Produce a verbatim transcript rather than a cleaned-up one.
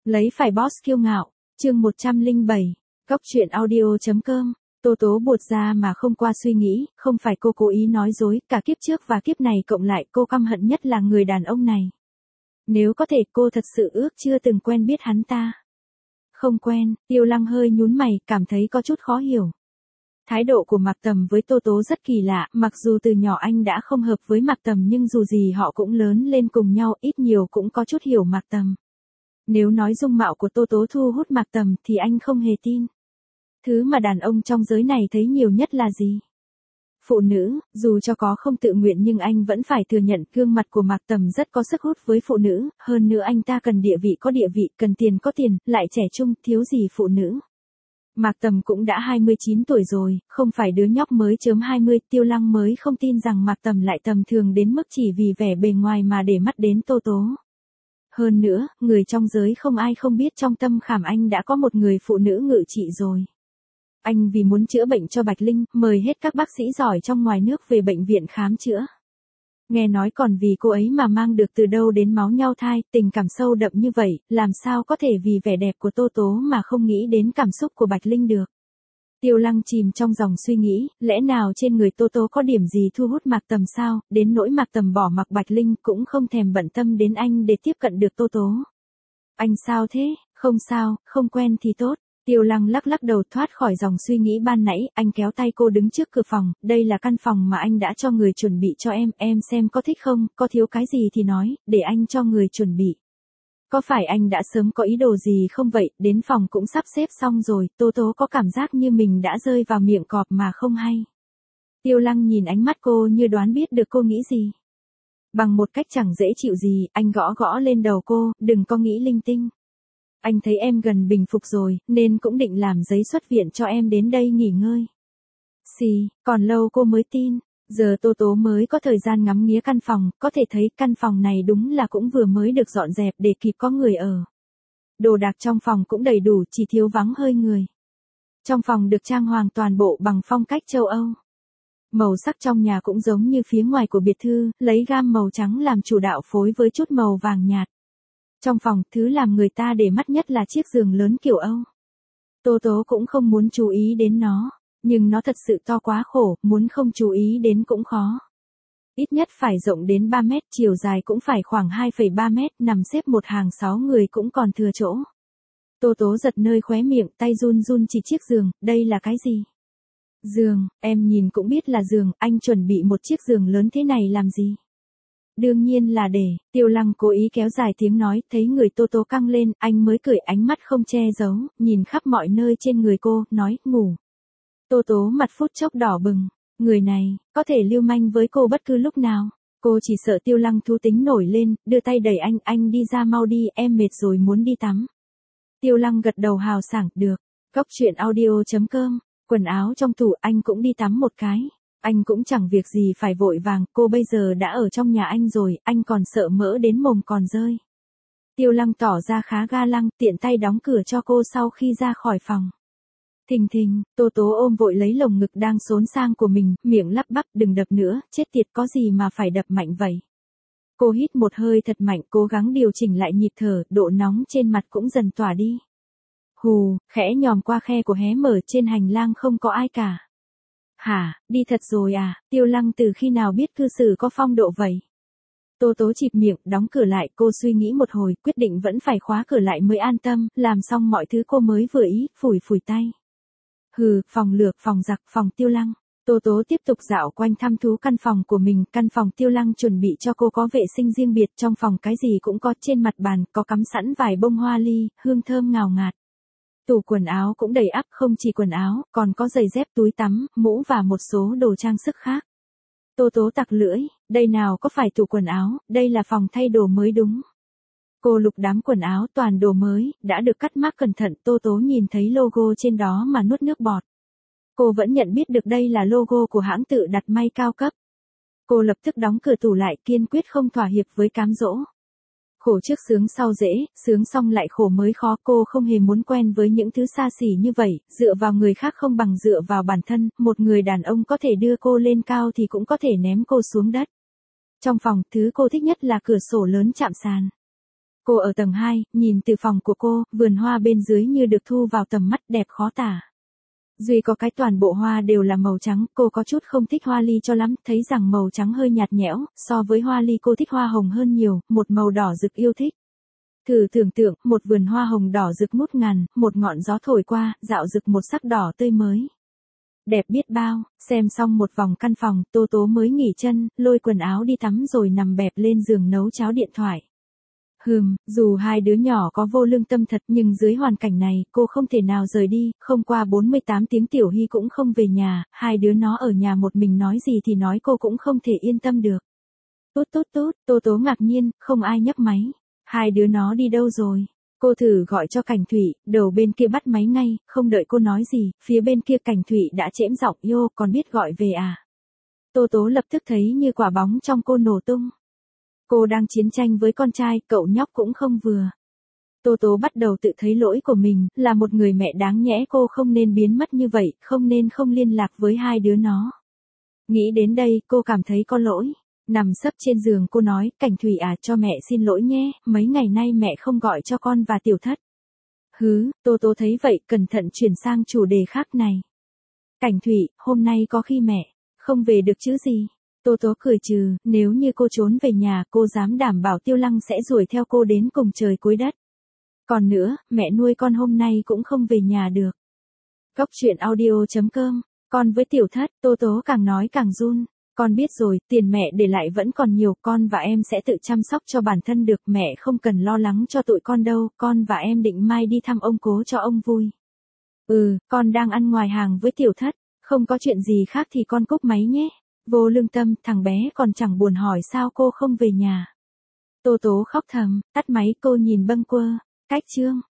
Lấy phải boss kiêu ngạo, chương một trăm lẻ bảy, góc truyện audio.com, Tô Tố buột ra mà không qua suy nghĩ, không phải cô cố ý nói dối, cả kiếp trước và kiếp này cộng lại cô căm hận nhất là người đàn ông này. Nếu có thể cô thật sự ước chưa từng quen biết hắn ta. Không quen, Tiêu Lăng hơi nhún mày, cảm thấy có chút khó hiểu. Thái độ của Mạc Tầm với Tô Tố rất kỳ lạ, mặc dù từ nhỏ anh đã không hợp với Mạc Tầm nhưng dù gì họ cũng lớn lên cùng nhau, ít nhiều cũng có chút hiểu Mạc Tầm. Nếu nói dung mạo của Tô Tố thu hút Mạc Tầm thì anh không hề tin. Thứ mà đàn ông trong giới này thấy nhiều nhất là gì? Phụ nữ, dù cho có không tự nguyện nhưng anh vẫn phải thừa nhận gương mặt của Mạc Tầm rất có sức hút với phụ nữ, hơn nữa anh ta cần địa vị có địa vị, cần tiền có tiền, lại trẻ trung, thiếu gì phụ nữ. Mạc Tầm cũng đã hai mươi chín tuổi rồi, không phải đứa nhóc mới chớm hai mươi, Tiêu Lăng mới không tin rằng Mạc Tầm lại tầm thường đến mức chỉ vì vẻ bề ngoài mà để mắt đến Tô Tố. Hơn nữa, người trong giới không ai không biết trong tâm khảm anh đã có một người phụ nữ ngự trị rồi. Anh vì muốn chữa bệnh cho Bạch Linh, mời hết các bác sĩ giỏi trong ngoài nước về bệnh viện khám chữa. Nghe nói còn vì cô ấy mà mang được từ đâu đến máu nhau thai, tình cảm sâu đậm như vậy, làm sao có thể vì vẻ đẹp của Tô Tố mà không nghĩ đến cảm xúc của Bạch Linh được. Tiêu Lăng chìm trong dòng suy nghĩ, lẽ nào trên người Tô Tố có điểm gì thu hút Mạc Tầm sao, đến nỗi Mạc Tầm bỏ mặc Bạch Linh cũng không thèm bận tâm đến anh để tiếp cận được Tô Tố. Anh sao thế, không sao, không quen thì tốt. Tiêu Lăng lắc lắc đầu thoát khỏi dòng suy nghĩ ban nãy, anh kéo tay cô đứng trước cửa phòng, đây là căn phòng mà anh đã cho người chuẩn bị cho em, em xem có thích không, có thiếu cái gì thì nói, để anh cho người chuẩn bị. Có phải anh đã sớm có ý đồ gì không vậy, đến phòng cũng sắp xếp xong rồi, Tô Tố có cảm giác như mình đã rơi vào miệng cọp mà không hay. Tiêu Lăng nhìn ánh mắt cô như đoán biết được cô nghĩ gì. Bằng một cách chẳng dễ chịu gì, anh gõ gõ lên đầu cô, đừng có nghĩ linh tinh. Anh thấy em gần bình phục rồi, nên cũng định làm giấy xuất viện cho em đến đây nghỉ ngơi. Xì, còn lâu cô mới tin, giờ Tô Tố mới có thời gian ngắm nghía căn phòng, có thể thấy căn phòng này đúng là cũng vừa mới được dọn dẹp để kịp có người ở. Đồ đạc trong phòng cũng đầy đủ, chỉ thiếu vắng hơi người. Trong phòng được trang hoàng toàn bộ bằng phong cách châu Âu. Màu sắc trong nhà cũng giống như phía ngoài của biệt thư, lấy gam màu trắng làm chủ đạo phối với chút màu vàng nhạt. Trong phòng, thứ làm người ta để mắt nhất là chiếc giường lớn kiểu Âu. Tô Tố cũng không muốn chú ý đến nó, nhưng nó thật sự to quá khổ, muốn không chú ý đến cũng khó. Ít nhất phải rộng đến ba mét, chiều dài cũng phải khoảng hai phẩy ba mét, nằm xếp một hàng sáu người cũng còn thừa chỗ. Tô Tố giật nơi khóe miệng, tay run run chỉ chiếc giường, đây là cái gì? Giường, em nhìn cũng biết là giường, anh chuẩn bị một chiếc giường lớn thế này làm gì? Đương nhiên là để, Tiêu Lăng cố ý kéo dài tiếng nói, thấy người Tô Tố căng lên, anh mới cười, ánh mắt không che giấu, nhìn khắp mọi nơi trên người cô, nói, ngủ. Tô Tố mặt phút chốc đỏ bừng, người này, có thể lưu manh với cô bất cứ lúc nào. Cô chỉ sợ Tiêu Lăng thú tính nổi lên, đưa tay đẩy anh, anh đi ra mau đi, em mệt rồi muốn đi tắm. Tiêu Lăng gật đầu hào sảng, được. Góc truyện audio.com, quần áo trong tủ anh cũng đi tắm một cái. Anh cũng chẳng việc gì phải vội vàng, cô bây giờ đã ở trong nhà anh rồi, anh còn sợ mỡ đến mồm còn rơi. Tiêu Lăng tỏ ra khá ga lăng, tiện tay đóng cửa cho cô sau khi ra khỏi phòng. Thình thình, Tô Tố ôm vội lấy lồng ngực đang xốn sang của mình, miệng lắp bắp, đừng đập nữa, chết tiệt, có gì mà phải đập mạnh vậy. Cô hít một hơi thật mạnh, cố gắng điều chỉnh lại nhịp thở, độ nóng trên mặt cũng dần tỏa đi. Hù, khẽ nhòm qua khe của hé mở, trên hành lang không có ai cả. Hả, đi thật rồi à, Tiêu Lăng từ khi nào biết cư xử có phong độ vậy? Tô Tố chịp miệng, đóng cửa lại, cô suy nghĩ một hồi, quyết định vẫn phải khóa cửa lại mới an tâm, làm xong mọi thứ cô mới vừa ý, phủi phủi tay. Hừ, phòng lược, phòng giặc, phòng Tiêu Lăng. Tô Tố tiếp tục dạo quanh thăm thú căn phòng của mình, căn phòng Tiêu Lăng chuẩn bị cho cô có vệ sinh riêng biệt, trong phòng cái gì cũng có, trên mặt bàn có cắm sẵn vài bông hoa ly, hương thơm ngào ngạt. Tủ quần áo cũng đầy ắp, không chỉ quần áo, còn có giày dép, túi tắm, mũ và một số đồ trang sức khác. Tô Tố tặc lưỡi, đây nào có phải tủ quần áo, đây là phòng thay đồ mới đúng. Cô lục đám quần áo toàn đồ mới, đã được cắt mác cẩn thận, Tô Tố nhìn thấy logo trên đó mà nuốt nước bọt. Cô vẫn nhận biết được đây là logo của hãng tự đặt may cao cấp. Cô lập tức đóng cửa tủ lại, kiên quyết không thỏa hiệp với cám dỗ. Khổ trước sướng sau dễ, sướng xong lại khổ mới khó, cô không hề muốn quen với những thứ xa xỉ như vậy, dựa vào người khác không bằng dựa vào bản thân, một người đàn ông có thể đưa cô lên cao thì cũng có thể ném cô xuống đất. Trong phòng, thứ cô thích nhất là cửa sổ lớn chạm sàn. Cô ở tầng hai, nhìn từ phòng của cô, vườn hoa bên dưới như được thu vào tầm mắt đẹp khó tả. Duy có cái toàn bộ hoa đều là màu trắng, cô có chút không thích hoa ly cho lắm, thấy rằng màu trắng hơi nhạt nhẽo, so với hoa ly cô thích hoa hồng hơn nhiều, một màu đỏ rực yêu thích. Thử tưởng tượng, một vườn hoa hồng đỏ rực ngút ngàn, một ngọn gió thổi qua, dạo rực một sắc đỏ tươi mới. Đẹp biết bao, xem xong một vòng căn phòng, Tô Tố mới nghỉ chân, lôi quần áo đi tắm rồi nằm bẹp lên giường nấu cháo điện thoại. Hừm, dù hai đứa nhỏ có vô lương tâm thật nhưng dưới hoàn cảnh này, cô không thể nào rời đi, không qua bốn mươi tám tiếng Tiểu Hy cũng không về nhà, hai đứa nó ở nhà một mình nói gì thì nói cô cũng không thể yên tâm được. Tốt tốt tốt, Tô Tố ngạc nhiên, không ai nhấc máy. Hai đứa nó đi đâu rồi? Cô thử gọi cho Cảnh Thủy, đầu bên kia bắt máy ngay, không đợi cô nói gì, phía bên kia Cảnh Thủy đã chễm giọng, "Yo, còn biết gọi về à?" Tô Tố lập tức thấy như quả bóng trong cô nổ tung. Cô đang chiến tranh với con trai, cậu nhóc cũng không vừa. Tô Tố bắt đầu tự thấy lỗi của mình, là một người mẹ đáng nhẽ cô không nên biến mất như vậy, không nên không liên lạc với hai đứa nó. Nghĩ đến đây, cô cảm thấy có lỗi. Nằm sấp trên giường cô nói, Cảnh Thủy à, cho mẹ xin lỗi nhé, mấy ngày nay mẹ không gọi cho con và Tiểu Thất. Hứ, Tô Tố thấy vậy, cẩn thận chuyển sang chủ đề khác này. Cảnh Thủy, hôm nay có khi mẹ không về được chứ gì? Tô Tố cười trừ, nếu như cô trốn về nhà, cô dám đảm bảo Tiêu Lăng sẽ đuổi theo cô đến cùng trời cuối đất. Còn nữa, mẹ nuôi con hôm nay cũng không về nhà được. Góc truyện audio chấm com, con với Tiểu Thất, Tô Tố càng nói càng run. Con biết rồi, tiền mẹ để lại vẫn còn nhiều, con và em sẽ tự chăm sóc cho bản thân được, mẹ không cần lo lắng cho tụi con đâu, con và em định mai đi thăm ông cố cho ông vui. Ừ, con đang ăn ngoài hàng với Tiểu Thất, không có chuyện gì khác thì con cúp máy nhé. Vô lương tâm, thằng bé còn chẳng buồn hỏi sao cô không về nhà. Tô Tố khóc thầm, tắt máy cô nhìn bâng quơ, cách chương.